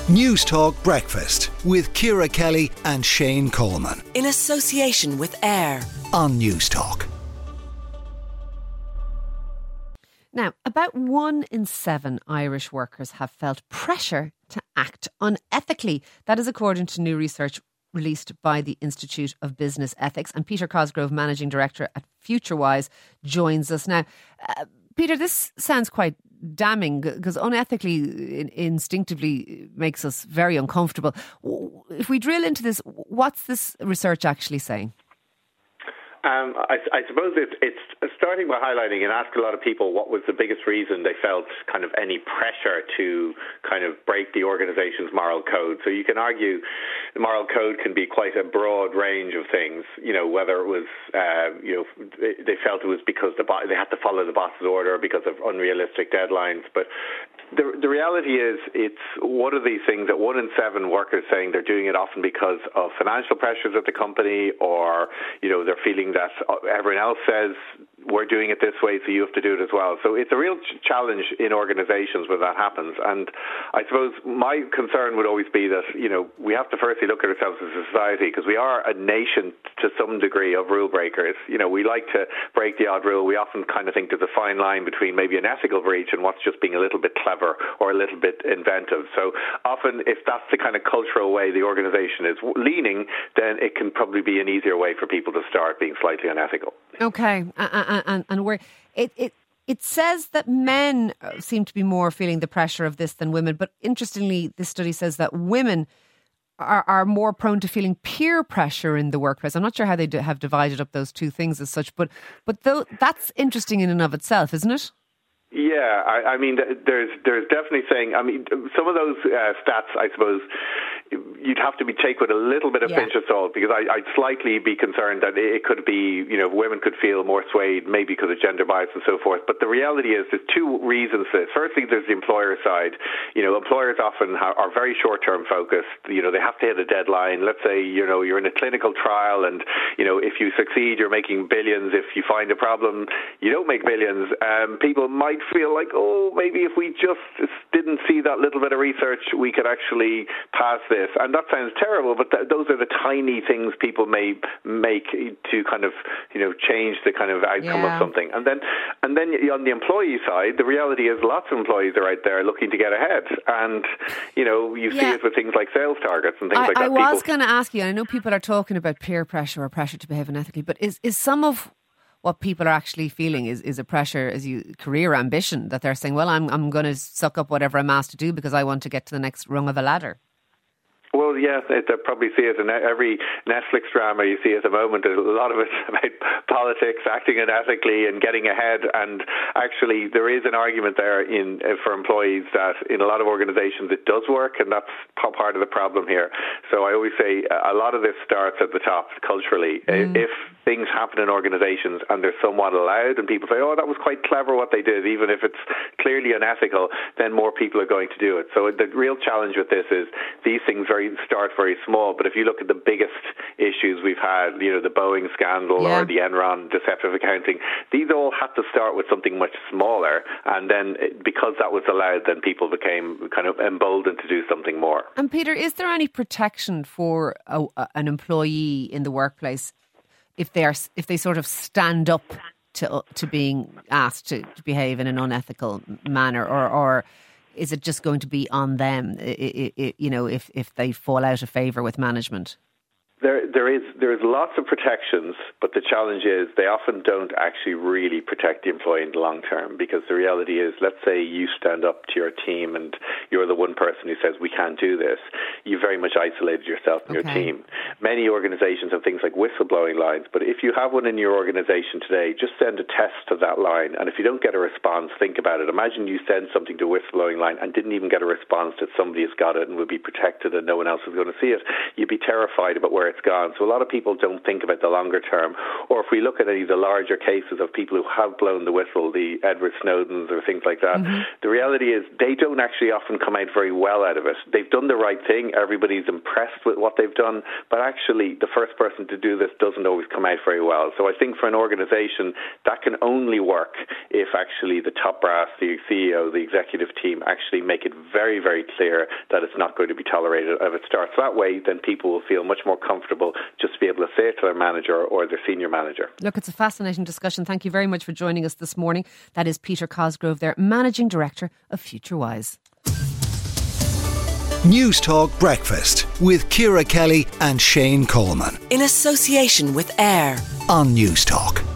News Talk Breakfast with Ciara Kelly and Shane Coleman. In association with AIR on News Talk. Now, about 1 in 7 Irish workers have felt pressure to act unethically. That is according to new research released by the Institute of Business Ethics. And Peter Cosgrove, Managing Director at FutureWise, joins us now. Peter, this sounds quite damning because unethically instinctively makes us very uncomfortable. If we drill into this, what's this research actually saying? I suppose it's starting by highlighting and ask a lot of people what was the biggest reason they felt kind of any pressure to kind of break the organization's moral code. So you can argue the moral code can be quite a broad range of things, whether it was, they felt it was because they had to follow the boss's order because of unrealistic deadlines. But the reality is it's one of these things that 1 in 7 workers saying they're doing it often because of financial pressures at the company, or, they're feeling that everyone else says we're doing it this way, so you have to do it as well. So it's a real challenge in organizations when that happens. And I suppose my concern would always be that, we have to firstly look at ourselves as a society, because we are a nation to some degree of rule breakers. We like to break the odd rule. We often kind of think there's a fine line between maybe an ethical breach and what's just being a little bit clever or a little bit inventive. So often, if that's the kind of cultural way the organization is leaning, then it can probably be an easier way for people to start being slightly unethical. Okay, and where it says that men seem to be more feeling the pressure of this than women, but interestingly, this study says that women are more prone to feeling peer pressure in the workplace. I'm not sure how they have divided up those two things as such, but that's interesting in and of itself, isn't it? Yeah, I mean, there's definitely saying, some of those stats, I suppose, you'd have to take with a little bit of pinch of salt, because I'd slightly be concerned that it could be, women could feel more swayed, maybe because of gender bias and so forth. But the reality is there's two reasons for this. Firstly, there's the employer side. Employers often are very short-term focused. They have to hit a deadline. Let's say, you're in a clinical trial and, if you succeed, you're making billions. If you find a problem, you don't make billions. People might feel like, maybe if we just didn't see that little bit of research, we could actually pass this. And that sounds terrible, but those are the tiny things people may make to kind of, change the kind of outcome of something. And then on the employee side, the reality is lots of employees are out there looking to get ahead. And, you see it with things like sales targets and things like that. I was going to ask you, I know people are talking about peer pressure or pressure to behave unethically, but is some of what people are actually feeling is a pressure, career ambition, that they're saying, well, I'm going to suck up whatever I'm asked to do because I want to get to the next rung of a ladder? Well, yes, I probably see it in every Netflix drama you see at the moment. A lot of it's about politics, acting unethically and getting ahead. And actually, there is an argument there for employees that in a lot of organizations it does work, and that's part of the problem here. So I always say a lot of this starts at the top culturally. If things happen in organizations and they're somewhat allowed and people say, that was quite clever what they did, even if it's clearly unethical, then more people are going to do it. So the real challenge with this is these things start very small, but if you look at the biggest issues we've had, the Boeing scandal or the Enron deceptive accounting, these all had to start with something much smaller, and then because that was allowed, then people became kind of emboldened to do something more. And Peter, is there any protection for an employee in the workplace if they sort of stand up to being asked to behave in an unethical manner, or is it just going to be on them, if they fall out of favour with management? There is lots of protections, but the challenge is they often don't actually really protect the employee in the long term, because the reality is, let's say you stand up to your team and you're the one person who says we can't do this. You very much isolated yourself and your team. Many organizations have things like whistleblowing lines, but if you have one in your organization today, just send a test to that line, and if you don't get a response, think about it. Imagine you send something to a whistleblowing line and didn't even get a response that somebody has got it and will be protected and no one else is going to see it. You'd be terrified about where it's gone. So a lot of people don't think about the longer term. Or if we look at any of the larger cases of people who have blown the whistle, the Edward Snowdens or things like that, the reality is they don't actually often come out very well out of it. They've done the right thing. Everybody's impressed with what they've done. But actually, the first person to do this doesn't always come out very well. So I think for an organisation, that can only work if actually the top brass, the CEO, the executive team actually make it very, very clear that it's not going to be tolerated. If it starts that way, then people will feel much more comfortable just to be able to say it to their manager or their senior manager. Look, it's a fascinating discussion. Thank you very much for joining us this morning. That is Peter Cosgrove there, Managing Director of FutureWise. News Talk Breakfast with Ciara Kelly and Shane Coleman. In association with AIR On News Talk.